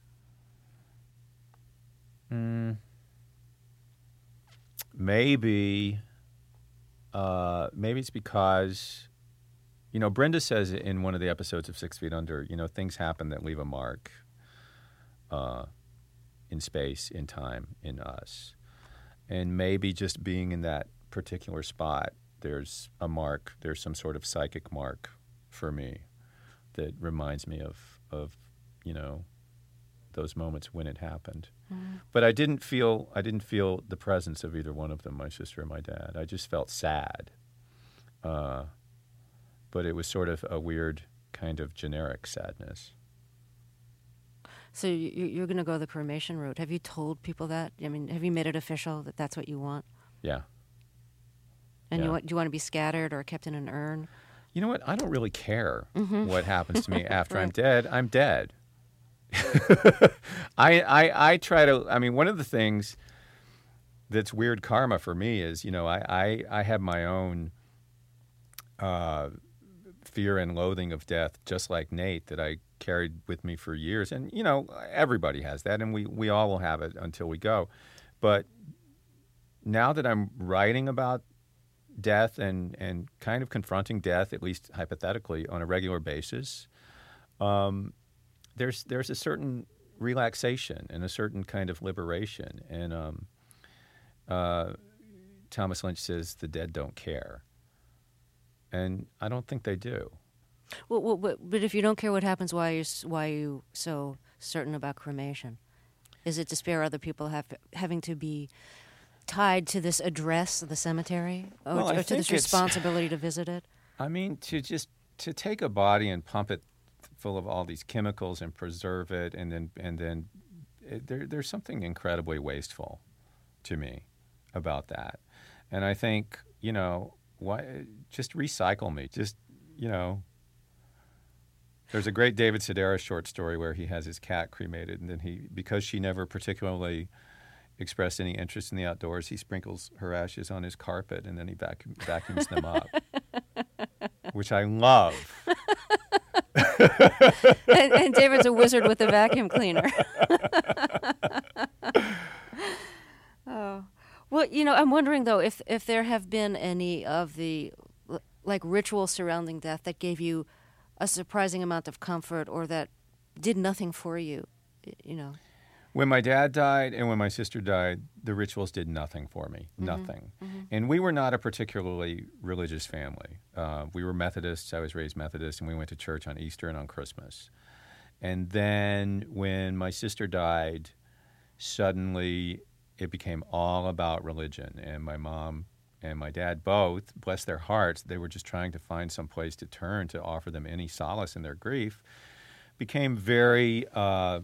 Mm, maybe, uh, maybe it's because, you know, Brenda says in one of the episodes of Six Feet Under, you know, things happen that leave a mark uh, in space, in time, in us. And maybe just being in that particular spot, there's a mark, there's some sort of psychic mark for me that reminds me of, of you know, those moments when it happened. Mm. But I didn't feel I didn't feel the presence of either one of them, my sister or my dad. I just felt sad. Uh, but it was sort of a weird kind of generic sadness.
So you, you're going to go the cremation route. Have you told people that? I mean, have you made it official that that's what you want?
Yeah.
And
yeah.
you want, do you want to be scattered or kept in an urn?
You know what? I don't really care
mm-hmm.
what happens to me after
right.
I'm dead. I'm dead. I, I I try to, I mean, one of the things that's weird karma for me is, you know, I, I, I have my own uh, fear and loathing of death, just like Nate, that I carried with me for years. And, you know, everybody has that, and we, we all will have it until we go. But now that I'm writing about death and, and kind of confronting death, at least hypothetically, on a regular basis, um, there's there's a certain relaxation and a certain kind of liberation. And um, uh, Thomas Lynch says the dead don't care. And I don't think they do.
Well, well, but, but if you don't care what happens, why are you, why are you so certain about cremation? Is it to spare other people have, having to be tied to this address, the cemetery, or,
well,
or to this responsibility to visit it?
I mean, to just to take a body and pump it full of all these chemicals and preserve it, and then and then it, there, there's something incredibly wasteful to me about that. And I think, you know, why just recycle me? Just, you know. There's a great David Sedaris short story where he has his cat cremated, and then he, because she never particularly expressed any interest in the outdoors, he sprinkles her ashes on his carpet, and then he vacuum, vacuums them up, which I love.
and, and David's a wizard with a vacuum cleaner. Oh, well, you know, I'm wondering though if if there have been any of the like rituals surrounding death that gave you a surprising amount of comfort, or that did nothing for you, you know.
When my dad died and when my sister died, the rituals did nothing for me, mm-hmm. nothing. Mm-hmm. And we were not a particularly religious family. Uh, we were Methodists. I was raised Methodist, and we went to church on Easter and on Christmas. And then when my sister died, suddenly it became all about religion. And my mom and my dad both, bless their hearts, they were just trying to find some place to turn to offer them any solace in their grief, became very, uh,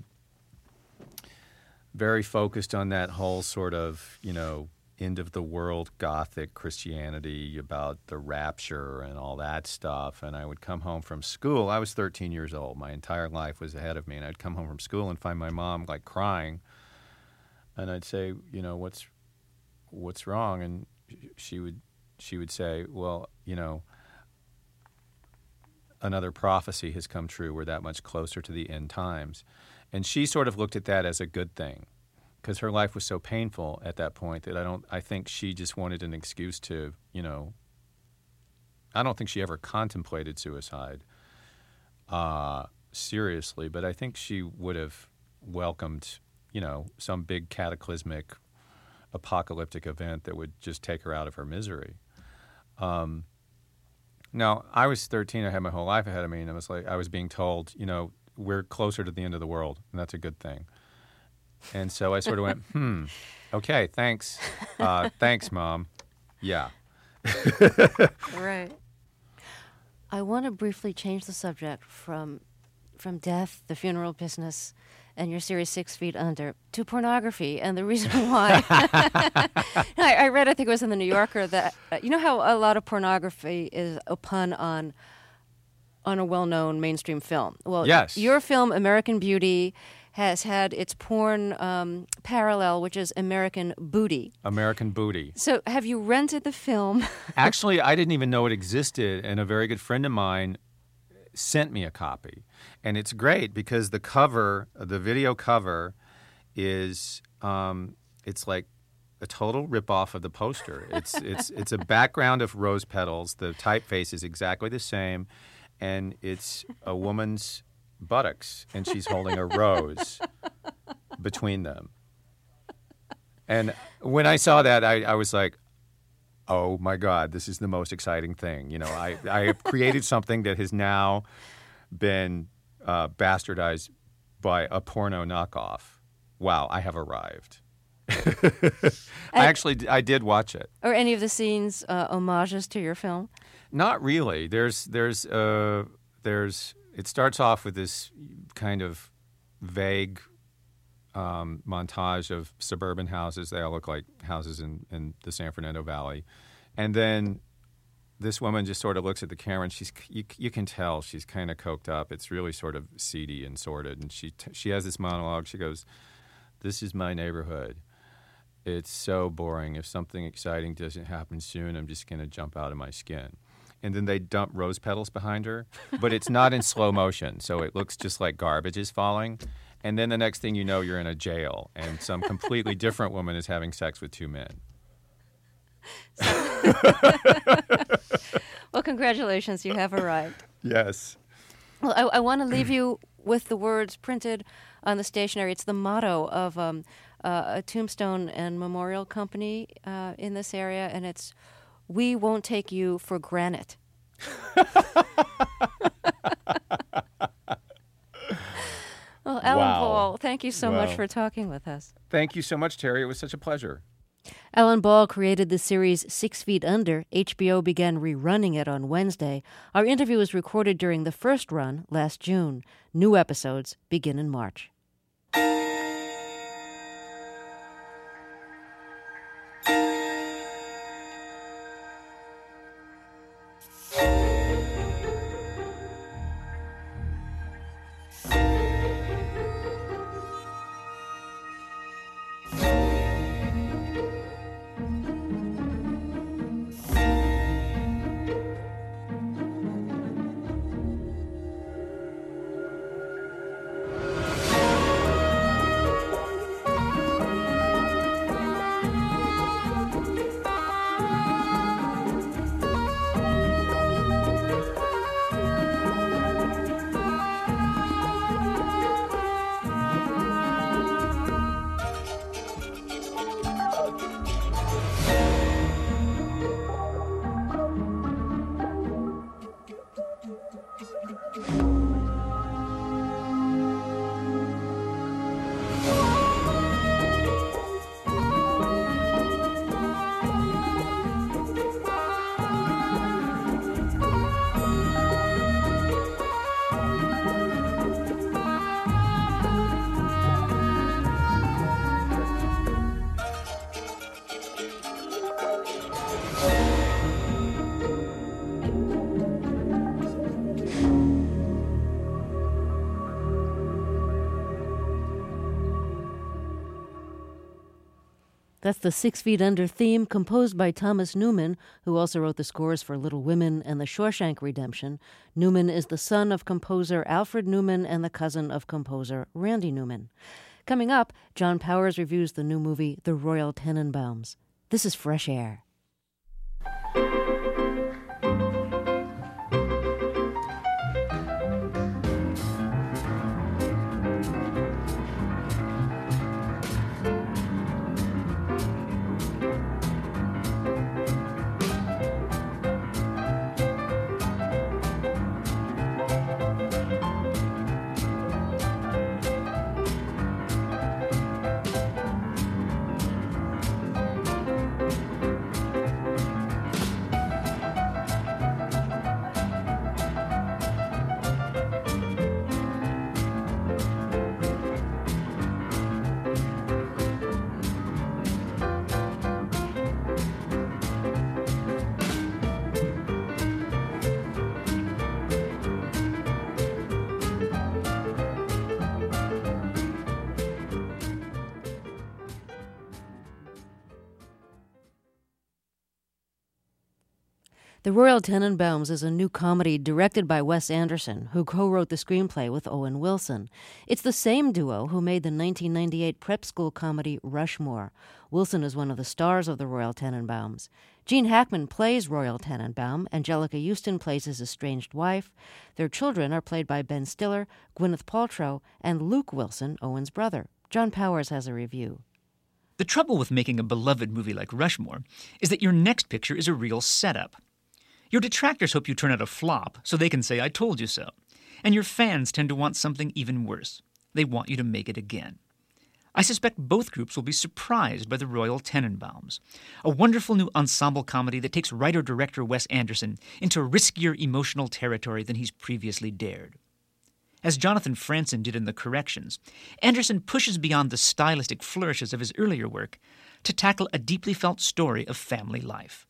very focused on that whole sort of, you know, end-of-the-world Gothic Christianity about the rapture and all that stuff. And I would come home from school. I was thirteen years old. My entire life was ahead of me. And I'd come home from school and find my mom, like, crying. And I'd say, you know, what's what's wrong? And she would she would say, well, you know, another prophecy has come true. We're that much closer to the end times. And she sort of looked at that as a good thing because her life was so painful at that point that I don't, I think she just wanted an excuse to, you know, I don't think she ever contemplated suicide uh, seriously, but I think she would have welcomed, you know, some big cataclysmic apocalyptic event that would just take her out of her misery. Um, now, I was thirteen. I had my whole life ahead of me, and I was like, I was being told, you know, we're closer to the end of the world, and that's a good thing. And so I sort of went, hmm, okay, thanks. Uh, thanks, Mom. Yeah.
Right. I want to briefly change the subject from from death, the funeral business, and your series Six Feet Under to pornography. And the reason why I, I read, I think it was in the New Yorker, that uh, you know how a lot of pornography is a pun on on a well-known mainstream film. Well,
yes.
Your film American Beauty has had its porn um, parallel, which is American Booty.
American Booty.
So have you rented the film?
Actually, I didn't even know it existed, and a very good friend of mine sent me a copy. And it's great because the cover, the video cover, is um, it's like a total ripoff of the poster. It's it's it's a background of rose petals. The typeface is exactly the same, and it's a woman's buttocks, and she's holding a rose between them. And when I saw that, I, I was like, oh my God, this is the most exciting thing. You know, I, I have created something that has now been uh, bastardized by a porno knockoff. Wow, I have arrived. I actually, I did watch it.
Are any of the scenes uh, homages to your film?
Not really. There's, there's, uh, there's, it starts off with this kind of vague um, montage of suburban houses. They all look like houses in, in the San Fernando Valley. And then this woman just sort of looks at the camera, and she's you, you can tell she's kind of coked up. It's really sort of seedy and sordid. And she t- she has this monologue. She goes, "This is my neighborhood. It's so boring. If something exciting doesn't happen soon, I'm just going to jump out of my skin." And then they dump rose petals behind her, but it's not in slow motion, so it looks just like garbage is falling. And then the next thing you know, you're in a jail, and some completely different woman is having sex with two men.
Well, congratulations, you have arrived.
Yes.
Well, I, I want to leave you with the words printed on the stationery. It's the motto of um, uh, a tombstone and memorial company uh, in this area, and it's, "We won't take you for granite." Well, Alan
Wow.
Ball, thank you so
Wow.
much for talking with us.
Thank you so much, Terry. It was such a pleasure.
Alan Ball created the series Six Feet Under. H B O began rerunning it on Wednesday. Our interview was recorded during the first run last June. New episodes begin in March. That's the Six Feet Under theme composed by Thomas Newman, who also wrote the scores for Little Women and The Shawshank Redemption. Newman is the son of composer Alfred Newman and the cousin of composer Randy Newman. Coming up, John Powers reviews the new movie The Royal Tenenbaums. This is Fresh Air. The Royal Tenenbaums is a new comedy directed by Wes Anderson, who co-wrote the screenplay with Owen Wilson. It's the same duo who made the nineteen ninety-eight prep school comedy Rushmore. Wilson is one of the stars of The Royal Tenenbaums. Gene Hackman plays Royal Tenenbaum. Angelica Houston plays his estranged wife. Their children are played by Ben Stiller, Gwyneth Paltrow, and Luke Wilson, Owen's brother. John Powers has a review.
The trouble with making a beloved movie like Rushmore is that your next picture is a real setup. Your detractors hope you turn out a flop so they can say, "I told you so." And your fans tend to want something even worse. They want you to make it again. I suspect both groups will be surprised by The Royal Tenenbaums, a wonderful new ensemble comedy that takes writer-director Wes Anderson into riskier emotional territory than he's previously dared. As Jonathan Franzen did in The Corrections, Anderson pushes beyond the stylistic flourishes of his earlier work to tackle a deeply felt story of family life.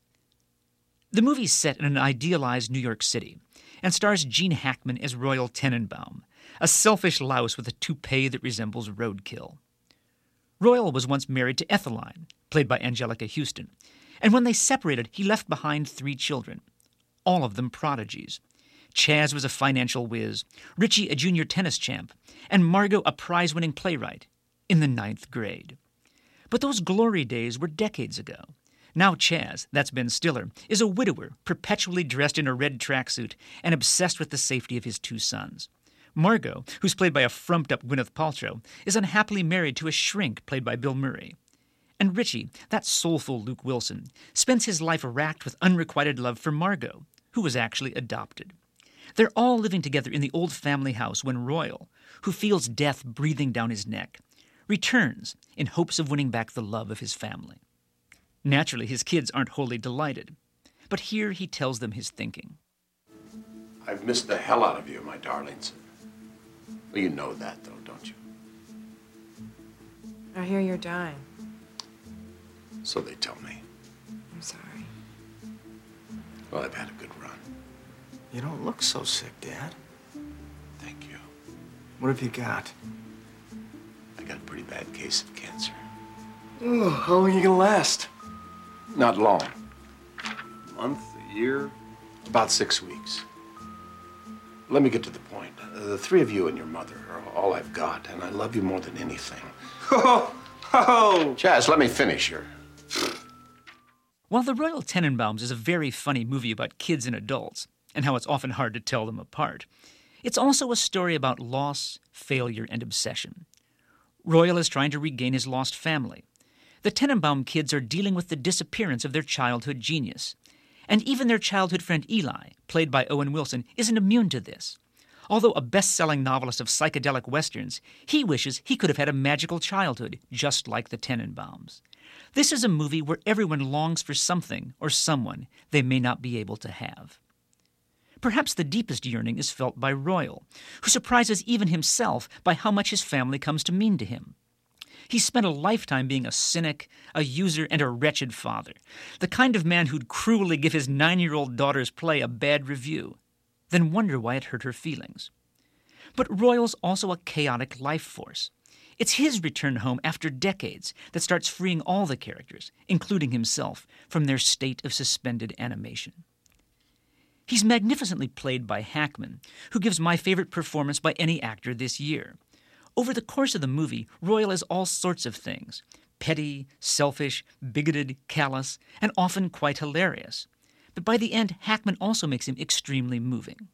The movie's set in an idealized New York City and stars Gene Hackman as Royal Tenenbaum, a selfish louse with a toupee that resembles roadkill. Royal was once married to Etheline, played by Angelica Houston, and when they separated, he left behind three children, all of them prodigies. Chaz was a financial whiz, Richie a junior tennis champ, and Margot a prize-winning playwright in the ninth grade. But those glory days were decades ago. Now Chaz, that's Ben Stiller, is a widower, perpetually dressed in a red tracksuit and obsessed with the safety of his two sons. Margot, who's played by a frumped-up Gwyneth Paltrow, is unhappily married to a shrink played by Bill Murray. And Richie, that soulful Luke Wilson, spends his life racked with unrequited love for Margot, who was actually adopted. They're all living together in the old family house when Royal, who feels death breathing down his neck, returns in hopes of winning back the love of his family. Naturally, his kids aren't wholly delighted, but here he tells them his thinking.
I've missed the hell out of you, my darlings. Well, you know that, though, don't you?
I hear you're dying.
So they tell me.
I'm sorry.
Well, I've had a good run.
You don't look so sick, Dad.
Thank you.
What have you got?
I got a pretty bad case of cancer.
Oh, how long are you gonna last?
Not long.
A month, a year?
About six weeks. Let me get to the point. Uh, the three of you and your mother are all I've got, and I love you more than anything.
Oh, oh!
Chaz, let me finish here.
While The Royal Tenenbaums is a very funny movie about kids and adults, and how it's often hard to tell them apart, it's also a story about loss, failure, and obsession. Royal is trying to regain his lost family. The Tenenbaum kids are dealing with the disappearance of their childhood genius. And even their childhood friend Eli, played by Owen Wilson, isn't immune to this. Although a best-selling novelist of psychedelic westerns, he wishes he could have had a magical childhood, just like the Tenenbaums. This is a movie where everyone longs for something or someone they may not be able to have. Perhaps the deepest yearning is felt by Royal, who surprises even himself by how much his family comes to mean to him. He's spent a lifetime being a cynic, a user, and a wretched father, the kind of man who'd cruelly give his nine-year-old daughter's play a bad review, then wonder why it hurt her feelings. But Royal's also a chaotic life force. It's his return home after decades that starts freeing all the characters, including himself, from their state of suspended animation. He's magnificently played by Hackman, who gives my favorite performance by any actor this year. Over the course of the movie, Royal is all sorts of things: petty, selfish, bigoted, callous, and often quite hilarious. But by the end, Hackman also makes him extremely moving.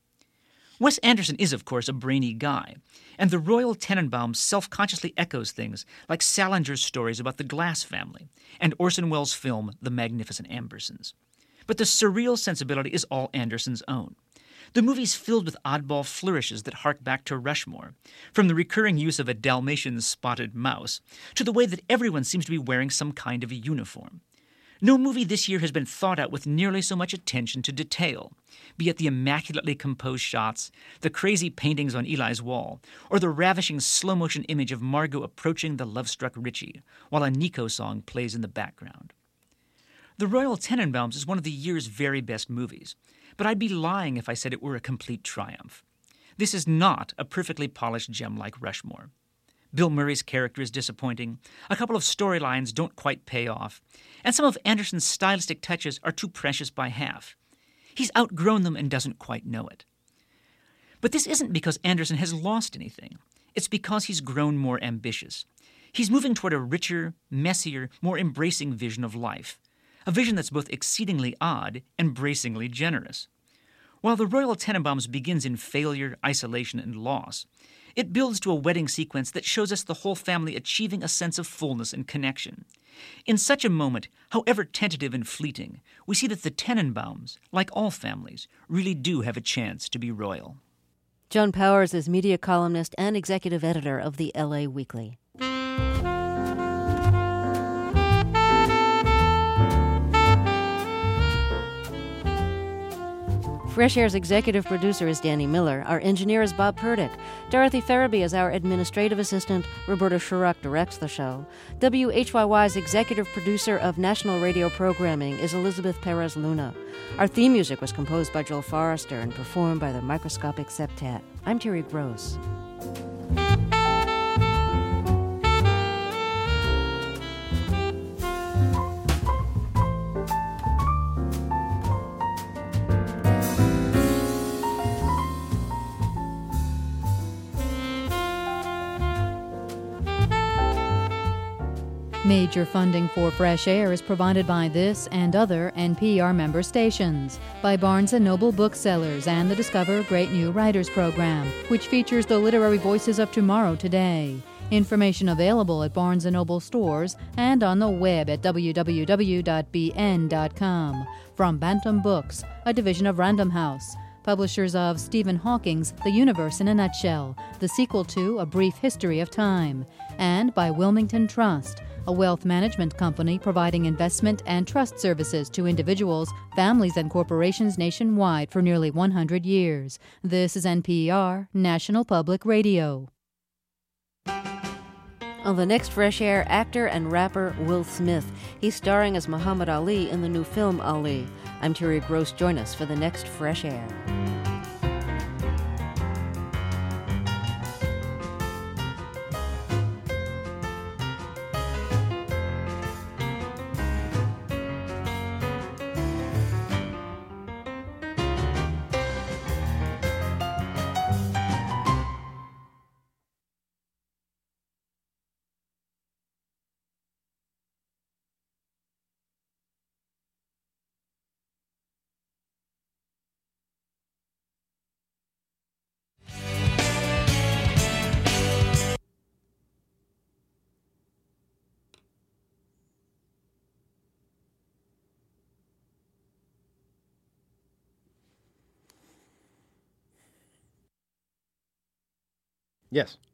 Wes Anderson is, of course, a brainy guy, and the Royal Tenenbaums self-consciously echoes things like Salinger's stories about the Glass family and Orson Welles' film The Magnificent Ambersons. But the surreal sensibility is all Anderson's own. The movie's filled with oddball flourishes that hark back to Rushmore, from the recurring use of a Dalmatian spotted mouse to the way that everyone seems to be wearing some kind of a uniform. No movie this year has been thought out with nearly so much attention to detail, be it the immaculately composed shots, the crazy paintings on Eli's wall, or the ravishing slow-motion image of Margot approaching the love-struck Richie, while a Nico song plays in the background. The Royal Tenenbaums is one of the year's very best movies, but I'd be lying if I said it were a complete triumph. This is not a perfectly polished gem like Rushmore. Bill Murray's character is disappointing, a couple of storylines don't quite pay off, and some of Anderson's stylistic touches are too precious by half. He's outgrown them and doesn't quite know it. But this isn't because Anderson has lost anything. It's because he's grown more ambitious. He's moving toward a richer, messier, more embracing vision of life, a vision that's both exceedingly odd and bracingly generous. While the Royal Tenenbaums begins in failure, isolation, and loss, it builds to a wedding sequence that shows us the whole family achieving a sense of fullness and connection. In such a moment, however tentative and fleeting, we see that the Tenenbaums, like all families, really do have a chance to be royal.
Joan Powers is media columnist and executive editor of the L A Weekly. Fresh Air's executive producer is Danny Miller. Our engineer is Bob Purdick. Dorothy Farabee is our administrative assistant. Roberta Shurak directs the show. W H Y Y's executive producer of national radio programming is Elizabeth Perez Luna. Our theme music was composed by Joel Forrester and performed by the Microscopic Septet. I'm Terry Gross.
Major funding for Fresh Air is provided by this and other N P R member stations, by Barnes and Noble Booksellers and the Discover Great New Writers program, which features the literary voices of tomorrow today. Information available at Barnes and Noble stores and on the web at w w w dot b n dot com. From Bantam Books, a division of Random House, publishers of Stephen Hawking's The Universe in a Nutshell, the sequel to A Brief History of Time, and by Wilmington Trust, a wealth management company providing investment and trust services to individuals, families, and corporations nationwide for nearly one hundred years. This is N P R, National Public Radio.
On the next Fresh Air, actor and rapper Will Smith. He's starring as Muhammad Ali in the new film Ali. I'm Terry Gross. Join us for the next Fresh Air.
Yes.